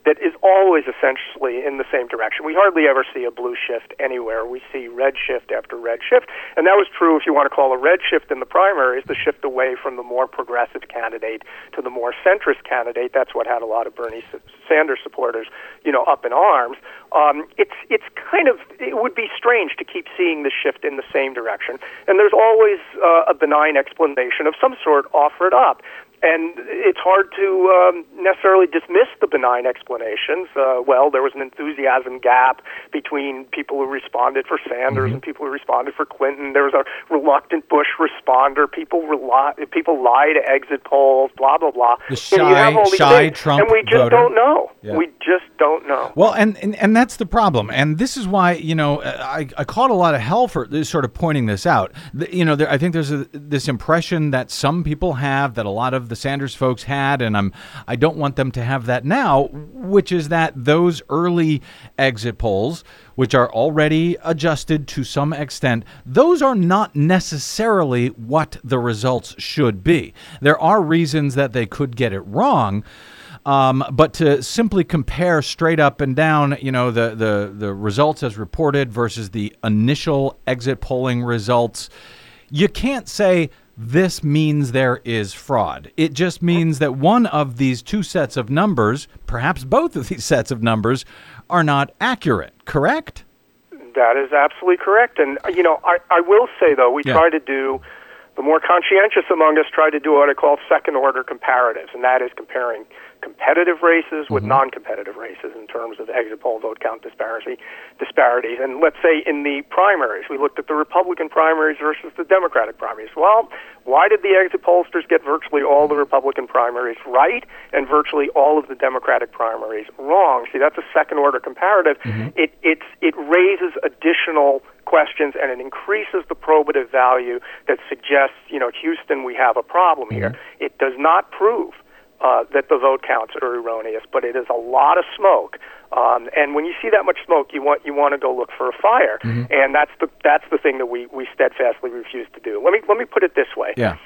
that is always essentially in the same direction. We hardly ever see a blue shift anywhere. We see red shift after red shift. And that was true, if you want to call a red shift in the primaries, the shift away from the more progressive candidate to the more centrist candidate. That's what had a lot of Bernie Sanders supporters, you know, up in arms. Um, it's it's kind of, it would be strange to keep seeing the shift in the same direction. And there's always uh, a benign explanation of some sort offered up. And it's hard to um, necessarily dismiss the benign explanations. Uh, well, there was an enthusiasm gap between people who responded for Sanders mm-hmm. and people who responded for Clinton. There was a reluctant Bush responder. People rely, people lie to exit polls, blah, blah, blah. The shy, shy Trump And we just voter. don't know. Yeah. We just don't know. Well, and, and, and that's the problem. And this is why, you know, I, I caught a lot of hell for this, sort of pointing this out. The, you know, there, I think there's a, this impression that some people have, that a lot of the Sanders folks had, and I'm I don't want them to have that now, which is that those early exit polls, which are already adjusted to some extent, those are not necessarily what the results should be. There are reasons that they could get it wrong. Um, but to simply compare straight up and down, you know, the, the, the results as reported versus the initial exit polling results, you can't say this means there is fraud. It just means that one of these two sets of numbers, perhaps both of these sets of numbers, are not accurate, correct? That is absolutely correct. And, you know, I, I will say, though, we yeah. try to do, the more conscientious among us try to do what I call second-order comparatives, and that is comparing competitive races with mm-hmm. non-competitive races in terms of exit poll vote count disparity, disparities. And let's say in the primaries, we looked at the Republican primaries versus the Democratic primaries. Well, why did the exit pollsters get virtually all the Republican primaries right and virtually all of the Democratic primaries wrong? See, that's a second-order comparative. Mm-hmm. It, it's, it raises additional questions, and it increases the probative value that suggests, you know, Houston, we have a problem here. Mm-hmm. It does not prove Uh, that the vote counts are erroneous, but it is a lot of smoke. Um, and when you see that much smoke, you want you want to go look for a fire, mm-hmm. and that's the that's the thing that we, we steadfastly refuse to do. Let me let me put it this way. Yeah.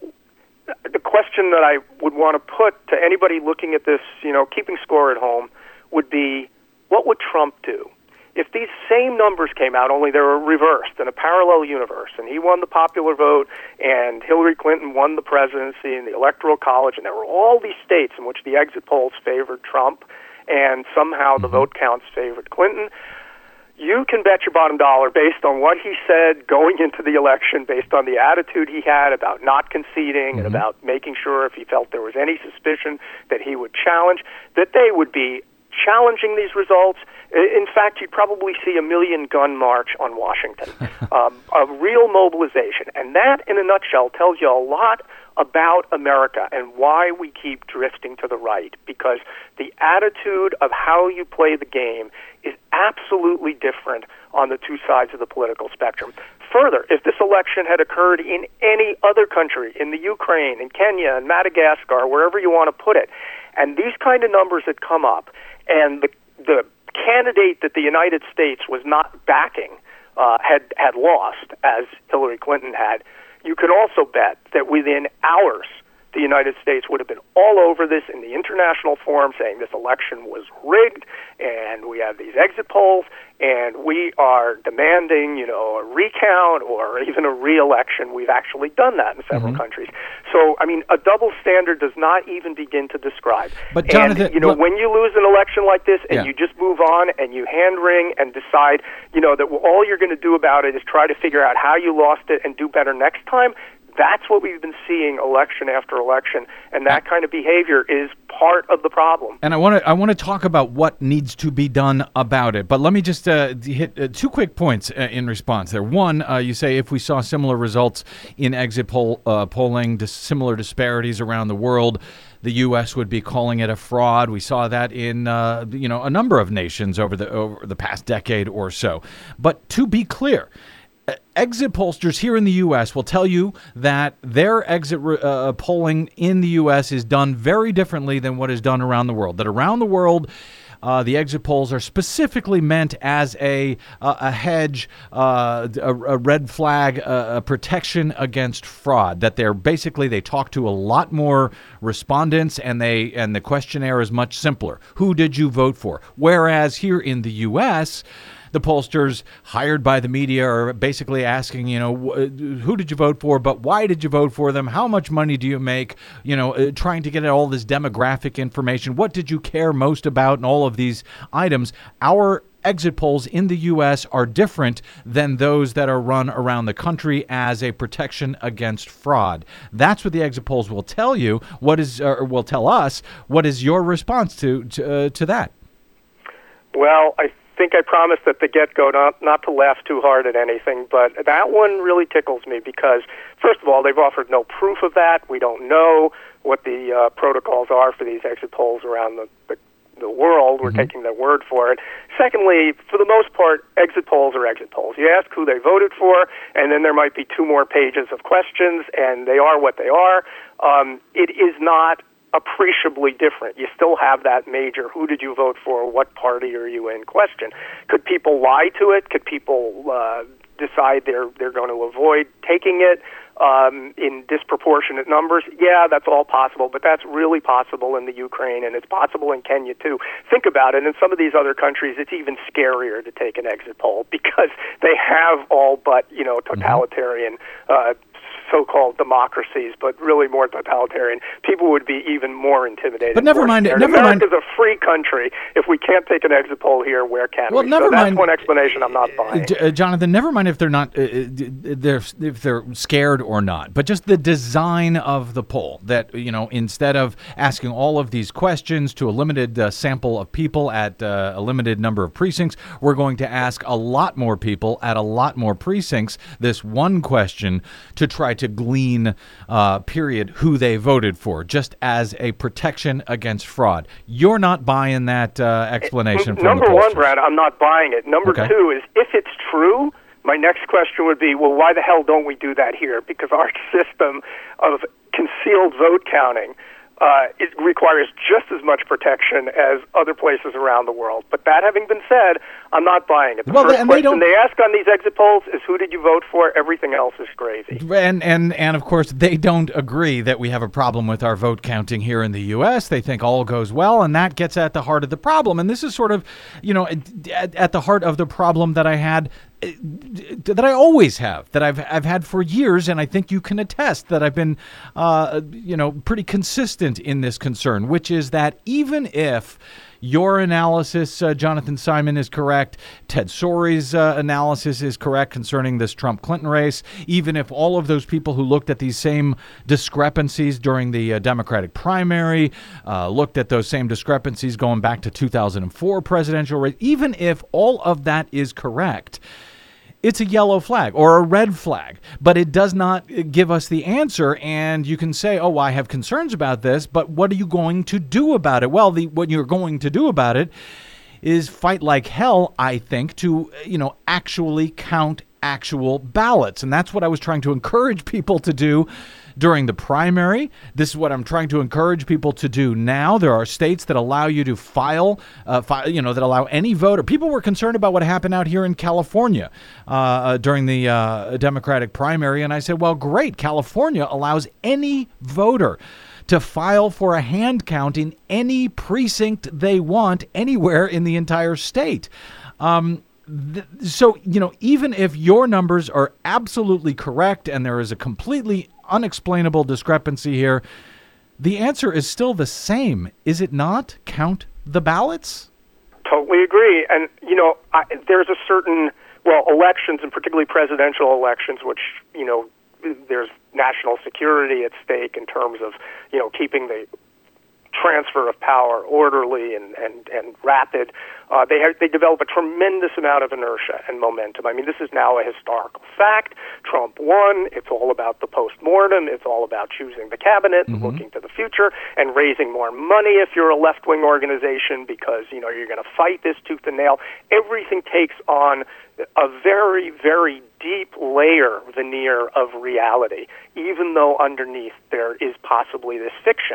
The question that I would want to put to anybody looking at this, you know, keeping score at home, would be, what would Trump do? If these same numbers came out, only they were reversed in a parallel universe, and he won the popular vote, and Hillary Clinton won the presidency in the Electoral College, and there were all these states in which the exit polls favored Trump, and somehow the vote counts favored Clinton, you can bet your bottom dollar, based on what he said going into the election, based on the attitude he had about not conceding mm-hmm. and about making sure if he felt there was any suspicion that he would challenge, that they would be challenging these results. In fact, you'd probably see a million-gun march on Washington, um, a real mobilization. And that, in a nutshell, tells you a lot about America and why we keep drifting to the right, because the attitude of how you play the game is absolutely different on the two sides of the political spectrum. Further, if this election had occurred in any other country, in the Ukraine, in Kenya, in Madagascar, wherever you want to put it, and these kind of numbers had come up, and the the candidate that the United States was not backing uh, had had lost, as Hillary Clinton had, you could also bet that within hours the United States would have been all over this in the international forum, saying this election was rigged, and we have these exit polls, and we are demanding, you know, a recount or even a re-election. We've actually done that in several mm-hmm. countries. So, I mean, a double standard does not even begin to describe. But Jonathan, and, you know, look, when you lose an election like this and yeah. you just move on and you hand-wring and decide, you know, that all you're going to do about it is try to figure out how you lost it and do better next time, that's what we've been seeing election after election, and that kind of behavior is part of the problem. And I want to I want to talk about what needs to be done about it. But let me just uh, hit uh, two quick points uh, in response there. One, uh, you say if we saw similar results in exit poll uh, polling, dis- similar disparities around the world, the U S would be calling it a fraud. We saw that in uh, you know a number of nations over the over the past decade or so. But to be clear, exit pollsters here in the U S will tell you that their exit uh, polling in the U S is done very differently than what is done around the world. That around the world, uh, the exit polls are specifically meant as a a, a hedge, uh, a, a red flag, a, a protection against fraud. That they're basically they talk to a lot more respondents, and they and the questionnaire is much simpler. Who did you vote for? Whereas here in the U S, the pollsters hired by the media are basically asking, you know, wh- who did you vote for, but why did you vote for them? How much money do you make? You know, uh, trying to get at all this demographic information. What did you care most about? And all of these items. Our exit polls in the U S are different than those that are run around the country as a protection against fraud. That's what the exit polls will tell you. What is, or will tell us, what is your response to to, uh, to that? Well, I think I promised at the get-go not, not to laugh too hard at anything, but that one really tickles me because, first of all, they've offered no proof of that. We don't know what the uh, protocols are for these exit polls around the, the, the world. We're mm-hmm. taking their word for it. Secondly, for the most part, exit polls are exit polls. You ask who they voted for, and then there might be two more pages of questions, and they are what they are. Um, it is not appreciably different. You still have that major who did you vote for, what party are you in question. Could people lie to it? Could people uh, decide they're they're going to avoid taking it um, in disproportionate numbers? Yeah, that's all possible, but that's really possible in the Ukraine, and it's possible in Kenya too. Think about it. In some of these other countries, it's even scarier to take an exit poll because they have all but, you know, totalitarian uh so-called democracies, but really more totalitarian. People would be even more intimidated. But never mind. Never mind. America's a free country. If we can't take an exit poll here, where can well, we? Never so that's mind. one explanation I'm not buying. Uh, Jonathan, never mind if they're not, uh, they're if they're scared or not. But just the design of the poll. That, you know, instead of asking all of these questions to a limited uh, sample of people at uh, a limited number of precincts, we're going to ask a lot more people at a lot more precincts this one question to try to glean, uh, period, who they voted for, just as a protection against fraud. You're not buying that uh, explanation from Number the one, Brad, I'm not buying it. Number okay. two is, if it's true, my next question would be, well, why the hell don't we do that here? Because our system of concealed vote counting Uh, it requires just as much protection as other places around the world. But that having been said, I'm not buying it. The well, first and question they, they ask on these exit polls is who did you vote for? Everything else is gravy. And, and, and of course, they don't agree that we have a problem with our vote counting here in the U S. They think all goes well, and that gets at the heart of the problem. And this is sort of, you know, at, at the heart of the problem that I had that I always have, that I've I've had for years, and I think you can attest that I've been, uh, you know, pretty consistent in this concern, which is that even if your analysis, uh, Jonathan Simon, is correct, Ted Sorey's uh, analysis is correct concerning this Trump-Clinton race, even if all of those people who looked at these same discrepancies during the uh, Democratic primary uh, looked at those same discrepancies going back to two thousand four presidential race, even if all of that is correct, it's a yellow flag or a red flag, but it does not give us the answer. And you can say, oh, I have concerns about this, but what are you going to do about it? Well, the, what you're going to do about it is fight like hell, I think, to, you know, actually count actual ballots. And that's what I was trying to encourage people to do during the primary. This is what I'm trying to encourage people to do now. There are states that allow you to file, uh, file you know, that allow any voter. People were concerned about what happened out here in California uh, during the uh, Democratic primary. And I said, well, great. California allows any voter to file for a hand count in any precinct they want anywhere in the entire state. Um, th- so, you know, even if your numbers are absolutely correct and there is a completely unexplainable discrepancy here, the answer is still the same, is it not? Count the ballots? Totally agree. And, you know, I, there's a certain, well, elections, and particularly presidential elections, which, you know, there's national security at stake in terms of, you know, keeping the transfer of power orderly and, and, and rapid. Uh, they have, they develop a tremendous amount of inertia and momentum. I mean, this is now a historical fact. Trump won. It's all about the post-mortem. It's all about choosing the cabinet and mm-hmm. looking to the future and raising more money if you're a left-wing organization because, you know, you're going to fight this tooth and nail. Everything takes on a very, very deep layer veneer of reality, even though underneath there is possibly this fiction.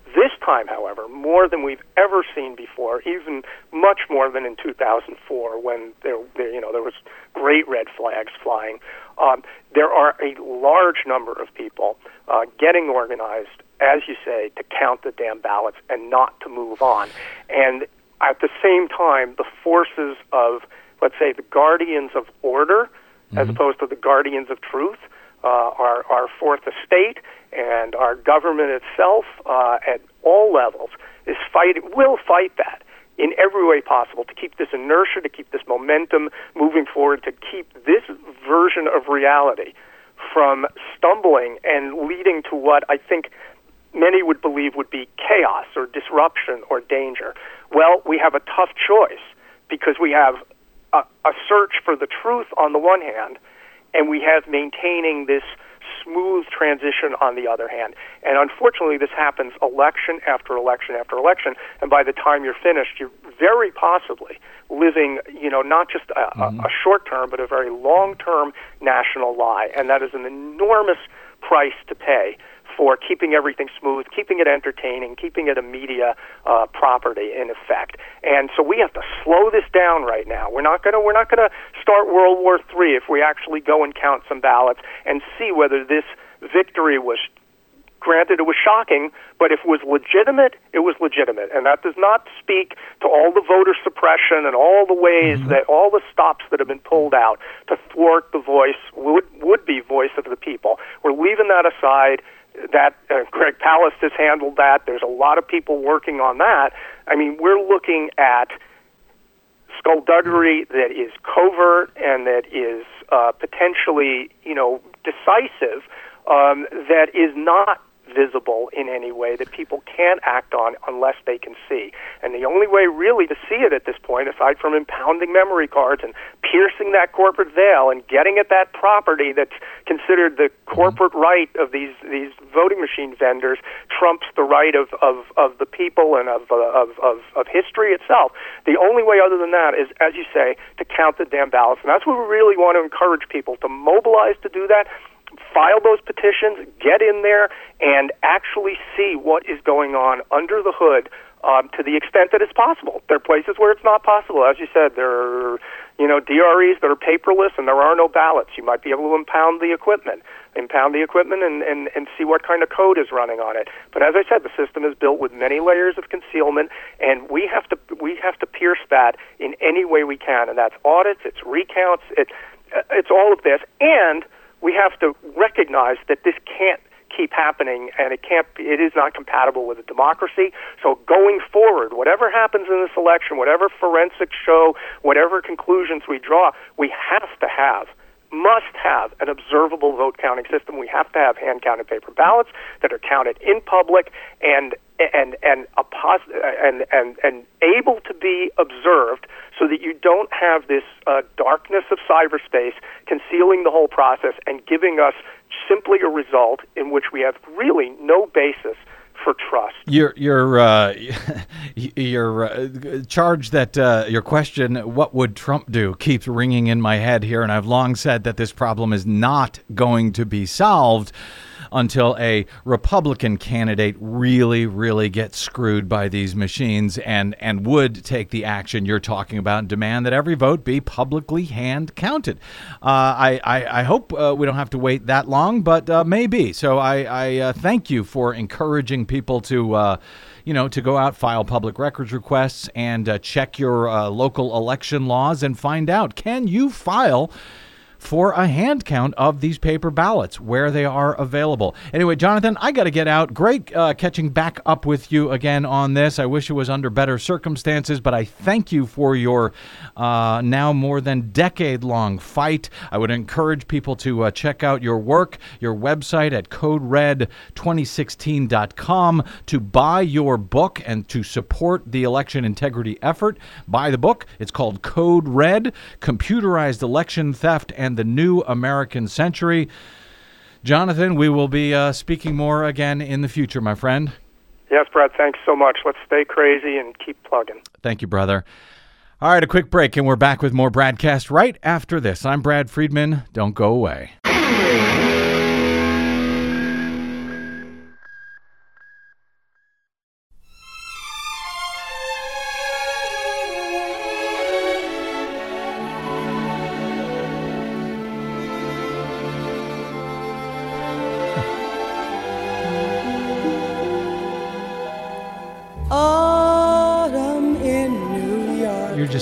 This time, however, more than we've ever seen before, even much more than in two thousand four when there, there you know, there was great red flags flying. Um, there are a large number of people uh, getting organized, as you say, to count the damn ballots and not to move on. And at the same time, the forces of, let's say, the guardians of order, mm-hmm. as opposed to the guardians of truth, uh, our, our fourth estate and our government itself uh, at all levels is fight will fight that in every way possible to keep this inertia, to keep this momentum moving forward, to keep this version of reality from stumbling and leading to what I think many would believe would be chaos or disruption or danger. Well, we have a tough choice because we have a, a search for the truth on the one hand, and we have maintaining this smooth transition on the other hand. And unfortunately, this happens election after election after election, and by the time you're finished, you're very possibly living, you know, not just a, mm-hmm. a, a short-term, but a very long-term national lie, and that is an enormous price to pay for keeping everything smooth, keeping it entertaining, keeping it a media uh, property in effect. And so we have to slow this down right now. We're not going to we're not going to start World War Three if we actually go and count some ballots and see whether this victory was, granted, it was shocking, but if it was legitimate, it was legitimate. And that does not speak to all the voter suppression and all the ways mm-hmm. that all the stops that have been pulled out to thwart the voice, would would be voice of the people. We're leaving that aside. That uh, Greg Palast has handled that. There's a lot of people working on that. I mean, we're looking at skullduggery that is covert and that is uh, potentially, you know, decisive, um, that is not visible in any way, that people can't act on unless they can see. And the only way really to see it at this point, aside from impounding memory cards and piercing that corporate veil and getting at that property that's considered the corporate right of these these voting machine vendors, trumps the right of, of, of the people and of, uh, of, of, of history itself. The only way other than that is, as you say, to count the damn ballots. And that's what we really want to encourage people to mobilize to do that. File those petitions, get in there, and actually see what is going on under the hood um, to the extent that it's possible. There are places where it's not possible. As you said, there are, you know, D R Es that are paperless and there are no ballots. You might be able to impound the equipment, impound the equipment and, and, and see what kind of code is running on it. But as I said, the system is built with many layers of concealment, and we have to we have to pierce that in any way we can, and that's audits, it's recounts, it, it's all of this, and we have to recognize that this can't keep happening, and it can't. It is not compatible with a democracy. So going forward, whatever happens in this election, whatever forensics show, whatever conclusions we draw, we have to have, must have an observable vote counting system. We have to have hand-counted paper ballots that are counted in public and and and a pos- and and and able to be observed, so that you don't have this uh, darkness of cyberspace concealing the whole process and giving us simply a result in which we have really no basis for trust. Your your uh, your uh, charge that uh, your question, what would Trump do, keeps ringing in my head here, and I've long said that this problem is not going to be solved until a Republican candidate really, really gets screwed by these machines and, and would take the action you're talking about and demand that every vote be publicly hand counted. Uh, I, I, I hope uh, we don't have to wait that long, but uh, maybe. So I, I uh, thank you for encouraging people to, uh, you know, to go out, file public records requests, and uh, check your uh, local election laws and find out, can you file for a hand count of these paper ballots where they are available. Anyway, Jonathan, I got to get out. Great uh, catching back up with you again on this. I wish it was under better circumstances, but I thank you for your uh, now more than decade-long fight. I would encourage people to uh, check out your work, your website at code red twenty sixteen dot com to buy your book and to support the election integrity effort. Buy the book. It's called Code Red, Computerized Election Theft and the New American Century. Jonathan, we will be uh, speaking more again in the future, my friend. Yes, Brad, thanks so much. Let's stay crazy and keep plugging. Thank you, brother. All right, a quick break, and we're back with more BradCast right after this. I'm Brad Friedman. Don't go away.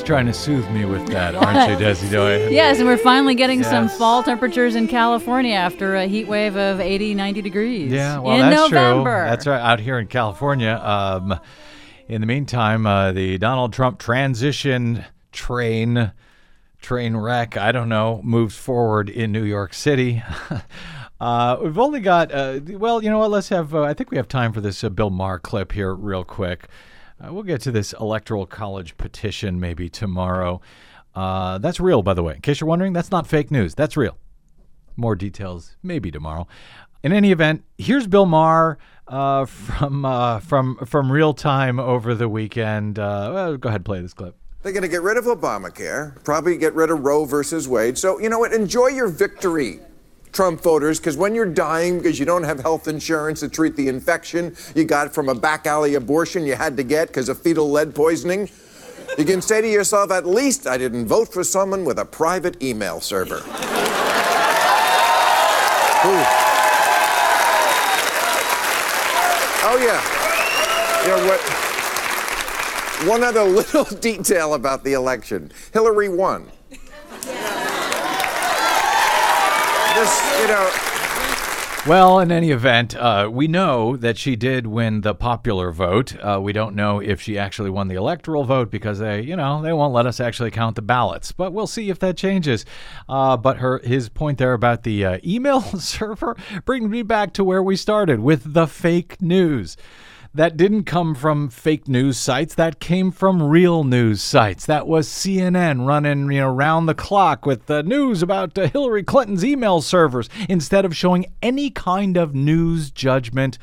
just trying to soothe me with that, aren't you, Desi Doyen? Yes, and we're finally getting Yes. some fall temperatures in California after a heat wave of eighty, ninety degrees. Yeah, well, in that's November. true. That's right, out here in California. Um, in the meantime, uh, the Donald Trump transition train, train wreck, I don't know, moves forward in New York City. uh, we've only got, uh, well, you know what, let's have, uh, I think we have time for this uh, Bill Maher clip here real quick. Uh, we'll get to this Electoral College petition maybe tomorrow. Uh, that's real, by the way. In case you're wondering, that's not fake news. That's real. More details maybe tomorrow. In any event, here's Bill Maher uh, from uh, from from Real Time over the weekend. Uh, well, go ahead and play this clip. They're going to get rid of Obamacare, probably get rid of Roe versus Wade. So, you know what? Enjoy your victory, Trump voters, because when you're dying because you don't have health insurance to treat the infection you got from a back alley abortion you had to get because of fetal lead poisoning, you can say to yourself, at least I didn't vote for someone with a private email server. Ooh. Oh, yeah. You know what? One other little detail about the election. Hillary won. This, you know... Well, in any event, uh, we know that she did win the popular vote. Uh, we don't know if she actually won the electoral vote because they, you know, they won't let us actually count the ballots. But we'll see if that changes. Uh, but her his point there about the uh, email server brings me back to where we started with the fake news. That didn't come from fake news sites. That came from real news sites. That was C N N running, you know, round the clock with the news about uh, Hillary Clinton's email servers instead of showing any kind of news judgment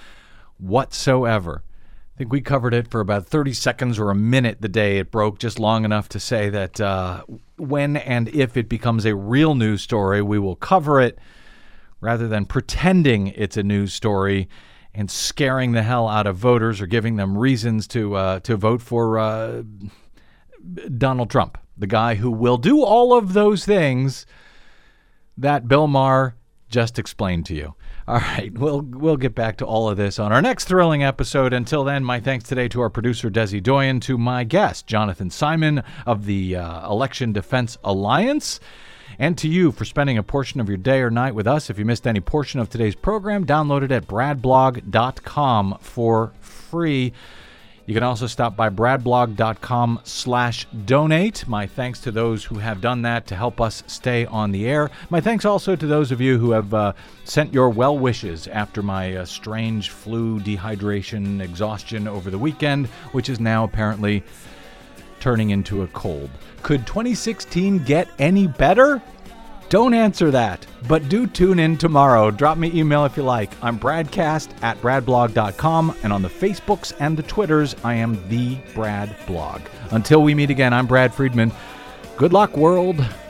whatsoever. I think we covered it for about thirty seconds or a minute the day it broke, just long enough to say that uh, when and if it becomes a real news story, we will cover it rather than pretending it's a news story and scaring the hell out of voters or giving them reasons to uh, to vote for uh, Donald Trump, the guy who will do all of those things that Bill Maher just explained to you. All right, we'll we'll get back to all of this on our next thrilling episode. Until then, my thanks today to our producer, Desi Doyen, to my guest, Jonathan Simon of the uh, Election Defense Alliance, and to you for spending a portion of your day or night with us. If you missed any portion of today's program, download it at brad blog dot com for free. You can also stop by brad blog dot com slash donate. My thanks to those who have done that to help us stay on the air. My thanks also to those of you who have uh, sent your well wishes after my uh, strange flu, dehydration, exhaustion over the weekend, which is now apparently turning into a cold. Could twenty sixteen get any better? Don't answer that, but do tune in tomorrow. Drop me email if you like. I'm Bradcast at brad blog dot com, and on the Facebooks and the Twitters, I am the Brad Blog. Until we meet again, I'm Brad Friedman. Good luck, world.